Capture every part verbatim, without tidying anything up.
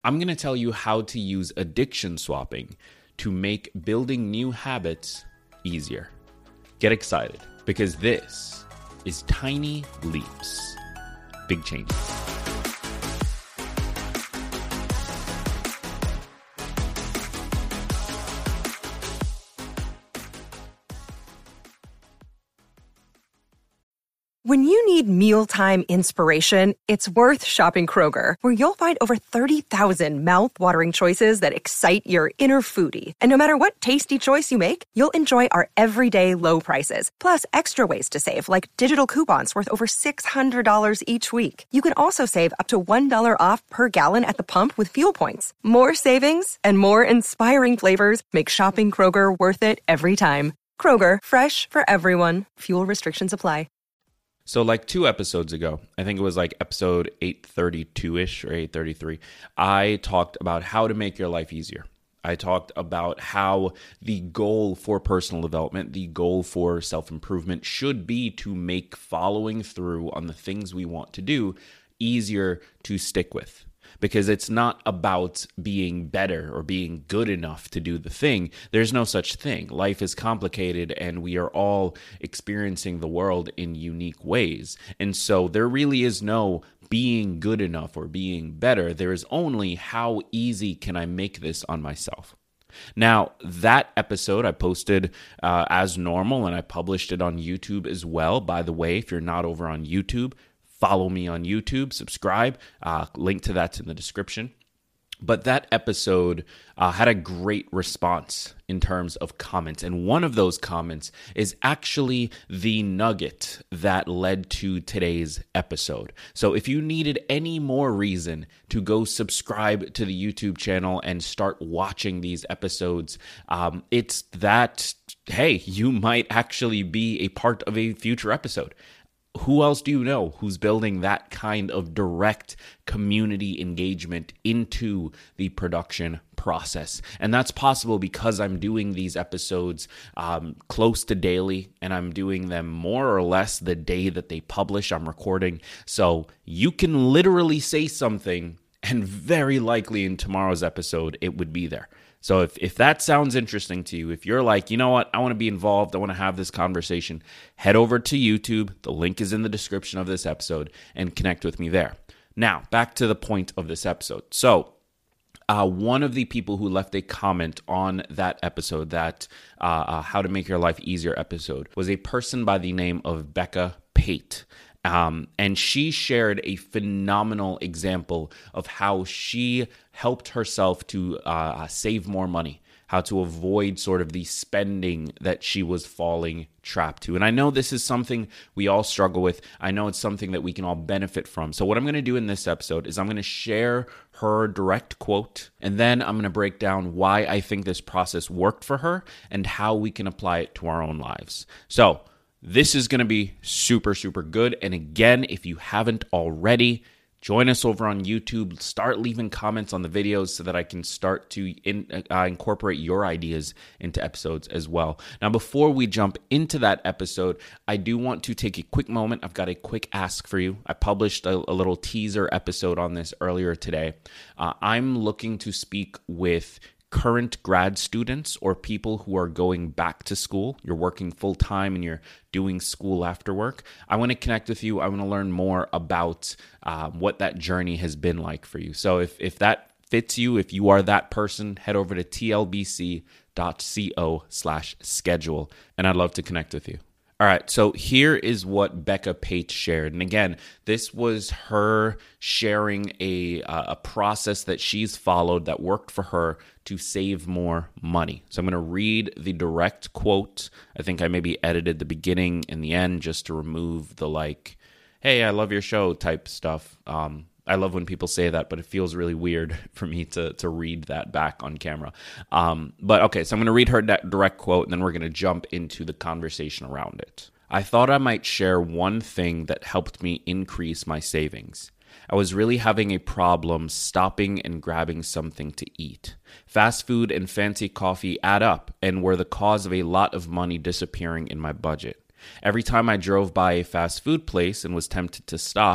I'm going to tell you how to use addiction swapping to make building new habits easier. Get excited, because this is Tiny Leaps, Big Changes. When you need mealtime inspiration, it's worth shopping Kroger, where you'll find over thirty thousand mouth-watering choices that excite your inner foodie. And no matter what tasty choice you make, you'll enjoy our everyday low prices, plus extra ways to save, like digital coupons worth over six hundred dollars each week. You can also save up to one dollar off per gallon at the pump with fuel points. More savings and more inspiring flavors make shopping Kroger worth it every time. Kroger, fresh for everyone. Fuel restrictions apply. So like two episodes ago, I think it was like episode eight thirty-two-ish or eight thirty-three, I talked about how to make your life easier. I talked about how the goal for personal development, the goal for self-improvement should be to make following through on the things we want to do easier to stick with. Because it's not about being better or being good enough to do the thing. There's no such thing. Life is complicated and we are all experiencing the world in unique ways. And so there really is no being good enough or being better. There is only how easy can I make this on myself. Now, that episode I posted uh, as normal, and I published it on YouTube as well. By the way, if you're not over on YouTube, follow me on YouTube, subscribe, uh, link to that's in the description. But that episode uh, had a great response in terms of comments. And one of those comments is actually the nugget that led to today's episode. So if you needed any more reason to go subscribe to the YouTube channel and start watching these episodes, um, it's that, hey, you might actually be a part of a future episode. Who else do you know who's building that kind of direct community engagement into the production process? And that's possible because I'm doing these episodes um, close to daily, and I'm doing them more or less the day that they publish. I'm recording. So you can literally say something, and very likely in tomorrow's episode, it would be there. So if, if that sounds interesting to you, if you're like, you know what, I want to be involved, I want to have this conversation, head over to YouTube. The link is in the description of this episode, and connect with me there. Now, back to the point of this episode. So uh, one of the people who left a comment on that episode, that uh, uh, How to Make Your Life Easier episode, was a person by the name of Becca Pate. Um, and she shared a phenomenal example of how she helped herself to uh, save more money, how to avoid sort of the spending that she was falling trapped to. And I know this is something we all struggle with. I know it's something that we can all benefit from. So what I'm going to do in this episode is I'm going to share her direct quote, and then I'm going to break down why I think this process worked for her and how we can apply it to our own lives. So this is going to be super, super good. And again, if you haven't already, join us over on YouTube. Start leaving comments on the videos so that I can start to in, uh, incorporate your ideas into episodes as well. Now, before we jump into that episode, I do want to take a quick moment. I've got a quick ask for you. I published a, a little teaser episode on this earlier today. Uh, I'm looking to speak with current grad students or people who are going back to school. You're working full time and you're doing school after work. I want to connect with you. I want to learn more about uh, what that journey has been like for you. So if, if that fits you, if you are that person, head over to tlbc.co slash schedule, and I'd love to connect with you. All right, so here is what Becca Pate shared. And again, this was her sharing a, uh, a process that she's followed that worked for her to save more money. So I'm going to read the direct quote. I think I maybe edited the beginning and the end just to remove the like, hey, I love your show type stuff. Um, I love when people say that, but it feels really weird for me to to read that back on camera. Um, but okay, so I'm going to read her direct quote, and then we're going to jump into the conversation around it. I thought I might share one thing that helped me increase my savings. I was really having a problem stopping and grabbing something to eat. Fast food and fancy coffee add up and were the cause of a lot of money disappearing in my budget. Every time I drove by a fast food place and was tempted to stop,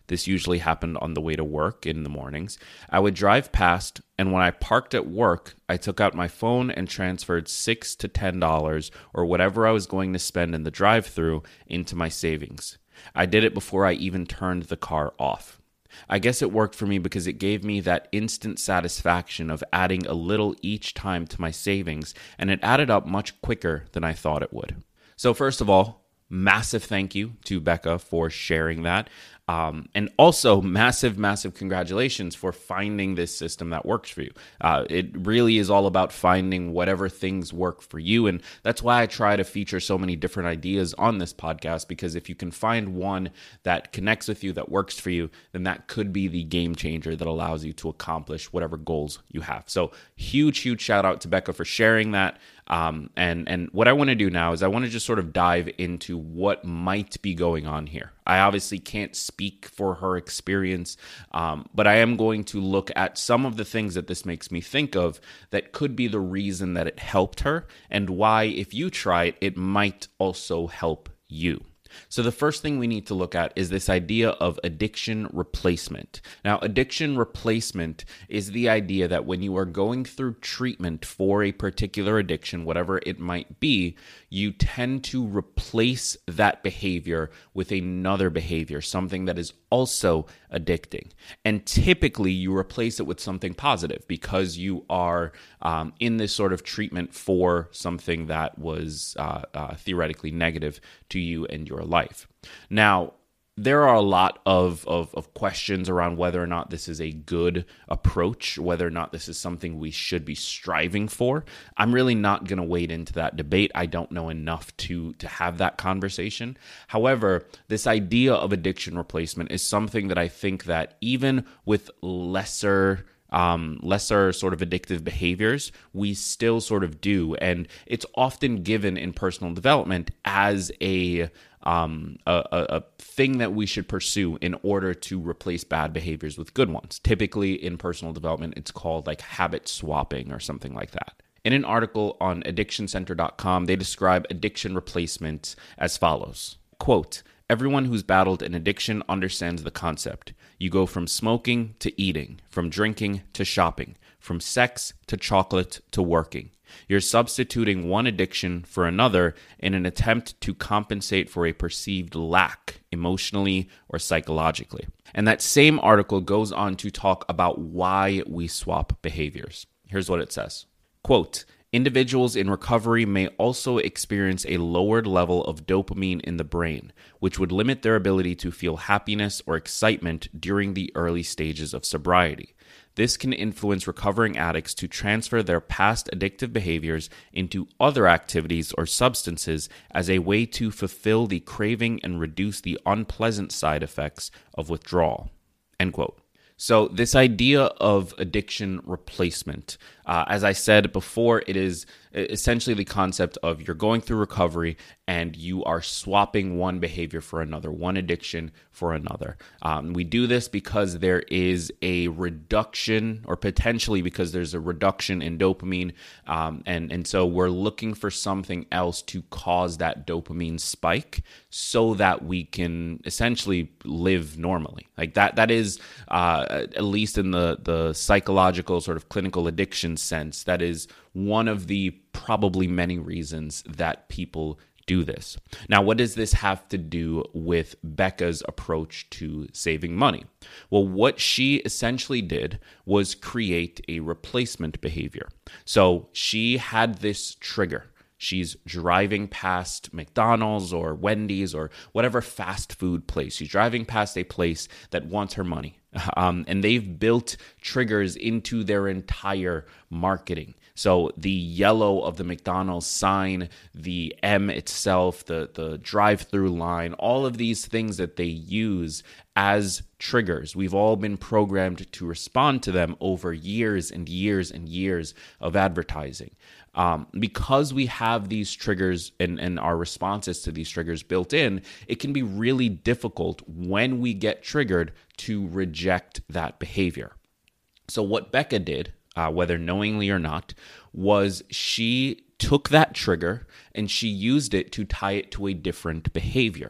This usually happened on the way to work in the mornings. I would drive past, and when I parked at work, I took out my phone and transferred six to ten dollars or whatever I was going to spend in the drive-thru into my savings. I did it before I even turned the car off. I guess it worked for me because it gave me that instant satisfaction of adding a little each time to my savings, and it added up much quicker than I thought it would. So first of all, massive thank you to Becca for sharing that. Um, and also massive, massive congratulations for finding this system that works for you. Uh, it really is all about finding whatever things work for you. And that's why I try to feature so many different ideas on this podcast, because if you can find one that connects with you, that works for you, then that could be the game changer that allows you to accomplish whatever goals you have. So huge, huge shout out to Becca for sharing that. Um, and, and what I want to do now is I want to just sort of dive into what might be going on here. I obviously can't speak for her experience, um, but I am going to look at some of the things that this makes me think of that could be the reason that it helped her, and why, if you try it, it might also help you. So the first thing we need to look at is this idea of addiction replacement. Now, addiction replacement is the idea that when you are going through treatment for a particular addiction, whatever it might be, you tend to replace that behavior with another behavior, something that is also addicting. And typically you replace it with something positive because you are um, in this sort of treatment for something that was uh, uh, theoretically negative to you and your life. Now, there are a lot of, of, of questions around whether or not this is a good approach, whether or not this is something we should be striving for. I'm really not going to wade into that debate. I don't know enough to, to have that conversation. However, this idea of addiction replacement is something that I think that even with lesser Um, lesser sort of addictive behaviors, we still sort of do. And it's often given in personal development as a, um, a, a thing that we should pursue in order to replace bad behaviors with good ones. Typically in personal development, it's called like habit swapping or something like that. In an article on addiction center dot com, they describe addiction replacement as follows. Quote, "Everyone who's battled an addiction understands the concept. You go from smoking to eating, from drinking to shopping, from sex to chocolate to working. You're substituting one addiction for another in an attempt to compensate for a perceived lack, emotionally or psychologically." And that same article goes on to talk about why we swap behaviors. Here's what it says. Quote, "Individuals in recovery may also experience a lowered level of dopamine in the brain, which would limit their ability to feel happiness or excitement during the early stages of sobriety. This can influence recovering addicts to transfer their past addictive behaviors into other activities or substances as a way to fulfill the craving and reduce the unpleasant side effects of withdrawal." End quote. So this idea of addiction replacement, uh, as I said before, it is essentially the concept of you're going through recovery and you are swapping one behavior for another, one addiction for another. Um, we do this because there is a reduction, or potentially because there's a reduction in dopamine, um, and, and so we're looking for something else to cause that dopamine spike so that we can essentially live normally. Like that, that is, uh, at least in the, the psychological sort of clinical addiction sense, that is one of the probably many reasons that people do this. Now, what does this have to do with Becca's approach to saving money? Well, what she essentially did was create a replacement behavior. So she had this trigger. She's driving past McDonald's or Wendy's or whatever fast food place. She's driving past a place that wants her money. Um, and they've built triggers into their entire marketing. So the yellow of the McDonald's sign, the M itself, the, the drive-through line, all of these things that they use as triggers. We've all been programmed to respond to them over years and years and years of advertising. Um, because we have these triggers and, and our responses to these triggers built in, it can be really difficult when we get triggered to reject that behavior. So what Becca did, uh, whether knowingly or not, was she took that trigger and she used it to tie it to a different behavior.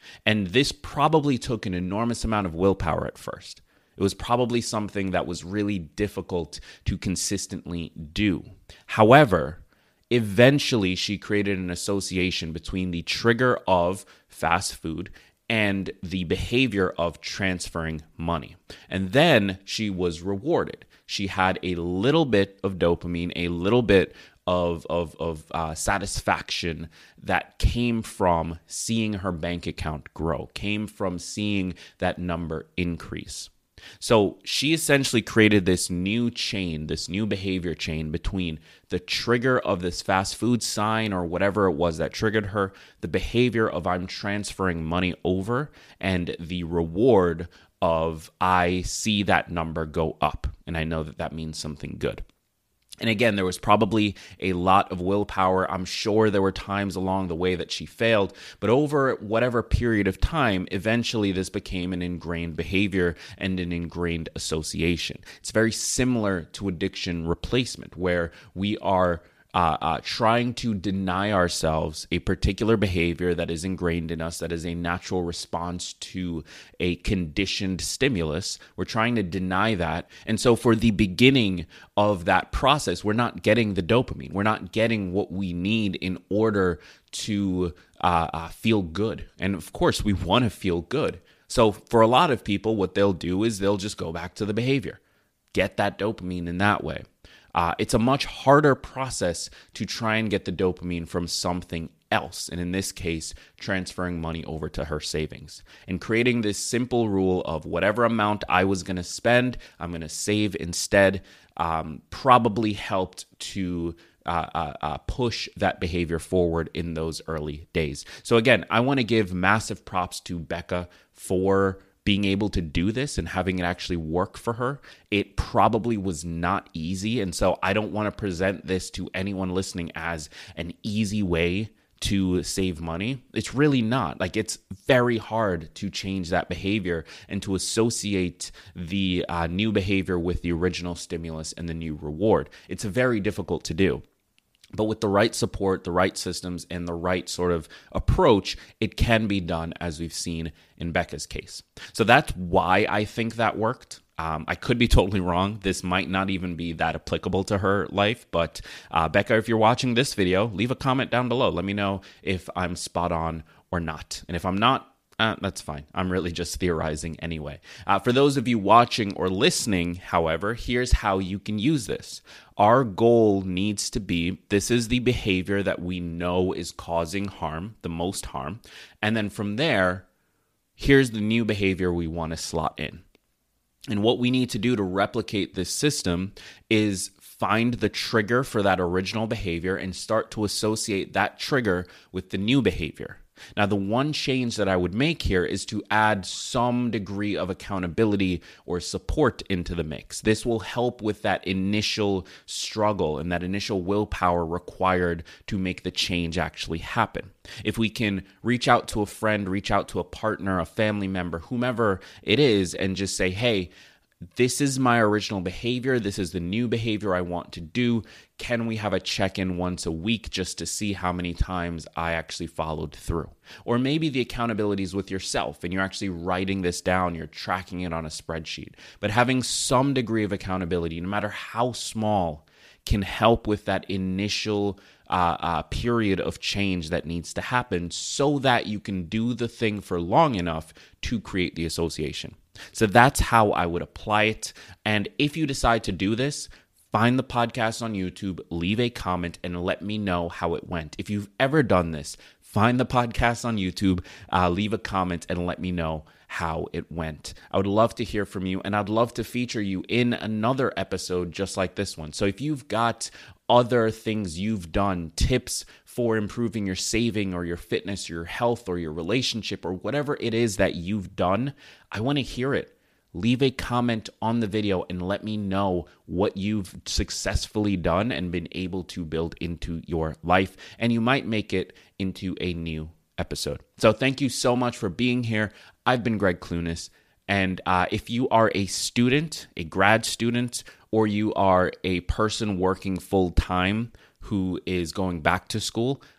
And this probably took an enormous amount of willpower at first. It was probably something that was really difficult to consistently do. However, eventually she created an association between the trigger of fast food and the behavior of transferring money. And then she was rewarded. She had a little bit of dopamine, a little bit of of, of uh, satisfaction that came from seeing her bank account grow, came from seeing that number increase. So she essentially created this new chain, this new behavior chain between the trigger of this fast food sign or whatever it was that triggered her, the behavior of I'm transferring money over, and the reward of I see that number go up, and I know that that means something good. And again, there was probably a lot of willpower. I'm sure there were times along the way that she failed, but over whatever period of time, eventually this became an ingrained behavior and an ingrained association. It's very similar to addiction replacement, where we are Uh, uh, trying to deny ourselves a particular behavior that is ingrained in us, that is a natural response to a conditioned stimulus. We're trying to deny that. And so for the beginning of that process, we're not getting the dopamine. We're not getting what we need in order to uh, uh, feel good. And of course, we want to feel good. So for a lot of people, what they'll do is they'll just go back to the behavior, get that dopamine in that way. Uh, it's a much harder process to try and get the dopamine from something else, and in this case, transferring money over to her savings. And creating this simple rule of whatever amount I was going to spend, I'm going to save instead, um, probably helped to uh, uh, uh, push that behavior forward in those early days. So again, I want to give massive props to Becca for being able to do this and having it actually work for her. It probably was not easy. And so I don't want to present this to anyone listening as an easy way to save money. It's really not. Like, it's very hard to change that behavior and to associate the uh, new behavior with the original stimulus and the new reward. It's very difficult to do. But with the right support, the right systems, and the right sort of approach, it can be done, as we've seen in Becca's case. So that's why I think that worked. Um, I could be totally wrong. This might not even be that applicable to her life. But uh, Becca, if you're watching this video, leave a comment down below. Let me know if I'm spot on or not. And if I'm not, Uh, that's fine. I'm really just theorizing anyway. Uh, for those of you watching or listening, however, here's how you can use this. Our goal needs to be, this is the behavior that we know is causing harm, the most harm. And then from there, here's the new behavior we want to slot in. And what we need to do to replicate this system is find the trigger for that original behavior and start to associate that trigger with the new behavior. Now, the one change that I would make here is to add some degree of accountability or support into the mix. This will help with that initial struggle and that initial willpower required to make the change actually happen. If we can reach out to a friend, reach out to a partner, a family member, whomever it is, and just say, hey, this is my original behavior. This is the new behavior I want to do. Can we have a check-in once a week just to see how many times I actually followed through? Or maybe the accountability is with yourself and you're actually writing this down. You're tracking it on a spreadsheet. But having some degree of accountability, no matter how small, can help with that initial uh, uh, period of change that needs to happen so that you can do the thing for long enough to create the association. So that's how I would apply it. And if you decide to do this, find the podcast on YouTube, leave a comment, and let me know how it went. If you've ever done this, find the podcast on YouTube, uh, leave a comment, and let me know how it went. I would love to hear from you, and I'd love to feature you in another episode just like this one. So if you've got other things you've done, tips for improving your saving or your fitness, your health, or your relationship, or whatever it is that you've done, I want to hear it. Leave a comment on the video and let me know what you've successfully done and been able to build into your life, and you might make it into a new episode. So thank you so much for being here. I've been Greg Clunis, and uh, if you are a student, a grad student, or you are a person working full-time who is going back to school,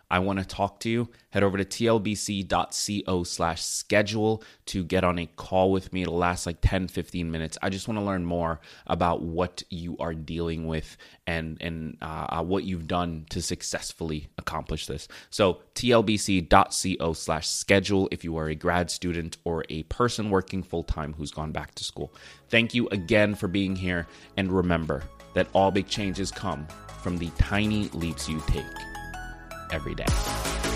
I want to talk to you. Head over to tlbc.co slash schedule to get on a call with me. It'll last like ten, fifteen minutes. I just want to learn more about what you are dealing with and, and uh, what you've done to successfully accomplish this. So tlbc.co slash schedule if you are a grad student or a person working full-time who's gone back to school. Thank you again for being here. And remember that all big changes come from the tiny leaps you take every day.